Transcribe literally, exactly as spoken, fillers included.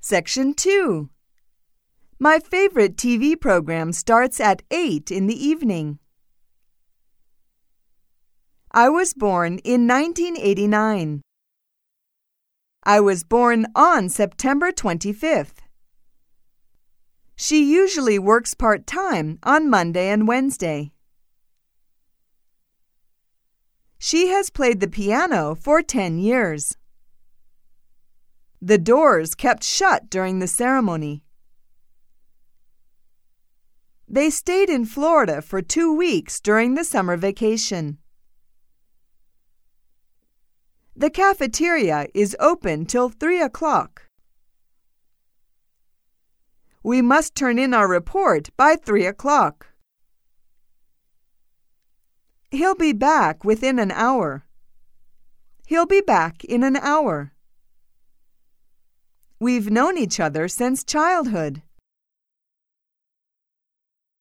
Section two. My favorite T V program starts at eight in the evening. I was born in nineteen eighty-nine. I was born on September twenty-fifth. She usually works part-time on Monday and Wednesday. She has played the piano for ten years. The doors kept shut during the ceremony. They stayed in Florida for two weeks during the summer vacation. The cafeteria is open till three o'clock. We must turn in our report by three o'clock. He'll be back within an hour. He'll be back in an hour. We've known each other since childhood.